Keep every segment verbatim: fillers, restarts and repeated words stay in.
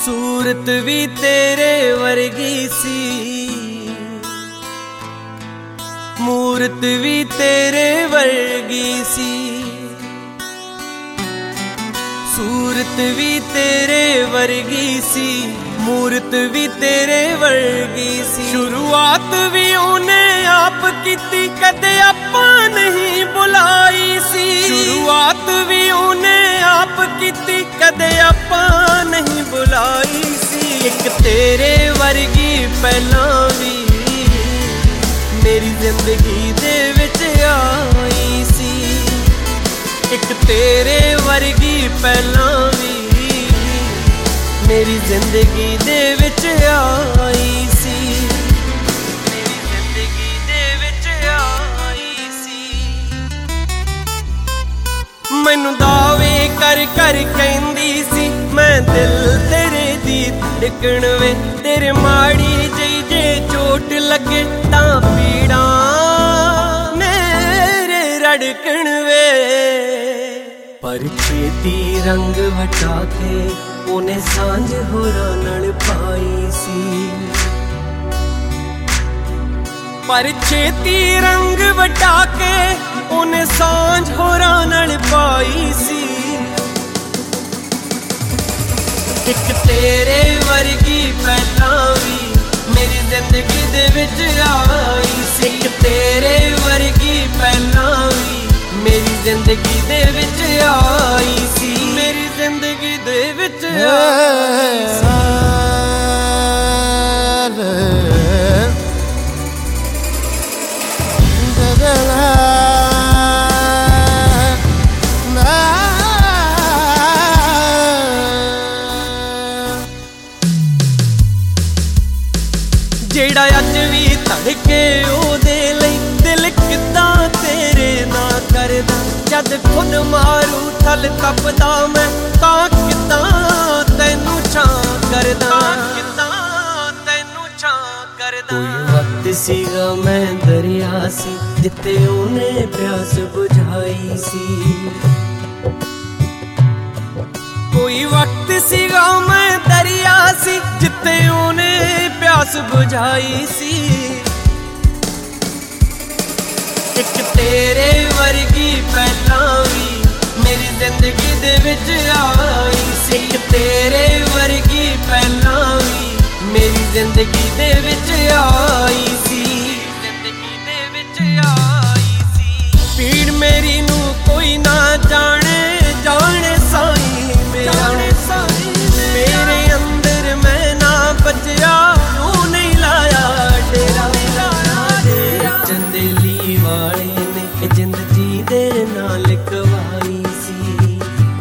सूरत भी तेरे वर्गी सी, मूरत भी तेरे वर्गी सी। सूरत भी तेरे वर्गी सी, मूरत भी तेरे वर्गी सी। शुरुआत भी उन्हें आप कीती, कदे आपां नहीं बुलाई सी। शुरुआत भी उन्हें आप कीती, कदे आपां नहीं बुलाई सी। एक तेरे वर्गी पहलां भी मेरी जिंदगी दे विच आई सी। एक तेरे वर्गी पहलां भी मेरी जिंदगी दे विच आई सी। मेरी जिंदगी दे विच आई सी। मैनू दावे कर कर कहंदी सी, मैं दिल तेरे दी धड़कन वे। तेरे माड़ी जई जे चोट लगे तां पीड़ा मेरे रड़कन वे। पर छेती रंग वटा के उन्हें सांझ होरां नाल पाई सी। पर छेती रंग वटा के उन्हें सांझ होरां नाल पाई सी। एक तेरे वर्गी पहलां भी मेरी जिंदगी दे विच आई सी। एक तेरे वर्गी पहलां भी मेरी जिंदगी दे विच आई सी। मेरी जिंदगी दे विच आई सी। जेड़ा अज भी धड़के ओदे लई दिल किदां तेरे ना करदा। जद खुद मारू थल तपदा मैं तां किदां तैनू छां करदा। किदां तैनू छां करदा। कोई वक्त सीगा मैं दरिया सी, जिते उन्हें प्यास बुझाई सी। कोई वक्त सीगा मैं दरिया सी, जिते उन्हें प्यास बुझाई सी। एक तेरे वर्गी पहलां भी मेरी जिंदगी दे विच आई सी। एक तेरे वर्गी पहलां भी मेरी जिंदगी दे विच आई सी। जिंदगी दे विच आई सी। पीड़ मेरी नू कोई ना जाने, जाने साईं मेरा। मेरे अंदर मैं ना बचया, तू नहीं लाया डेरा। चंदेली वाले ने जिंद जी दे नाल कवाई सी।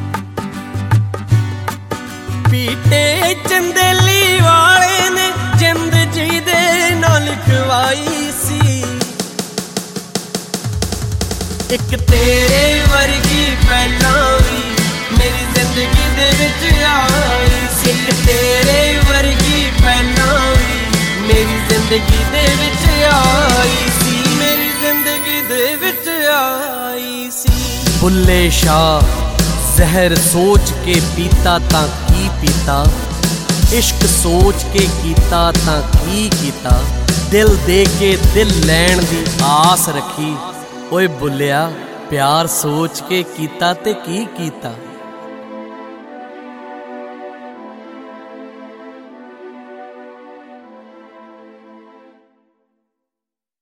पीटे चंदेली वाले ने जिंद जी दे नाल कवाई सी। एक तेरे वर्गी पहलां भी मेरी जिंदगी दे विच आई सी। एक तेरे वर्गी पहलां भी मेरी जिंदगी दे विच आई सी। मेरी जिंदगी दे विच आई सी। बुल्ले शाह जहर सोच के पीता तां की पीता, इश्क सोच के कीता तां की कीता। दिल दे के दिल लैण दी आस रखी, ओए बुल्लिया प्यार सोच के कीता ते की कीता।